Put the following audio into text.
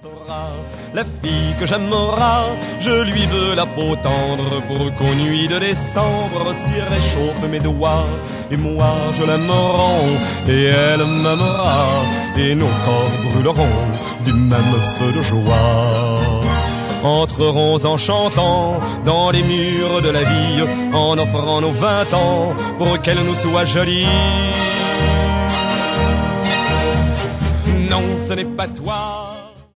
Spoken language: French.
La fille que j'aimera, je lui veux la peau tendre pour qu'aux nuits de décembre s'y réchauffe mes doigts. Et moi je l'aimerai et elle m'aimera et nos corps brûleront du même feu de joie. Entrerons en chantant dans les murs de la vie, en offrant nos 20 ans pour qu'elle nous soit jolie. Non, ce n'est pas toi.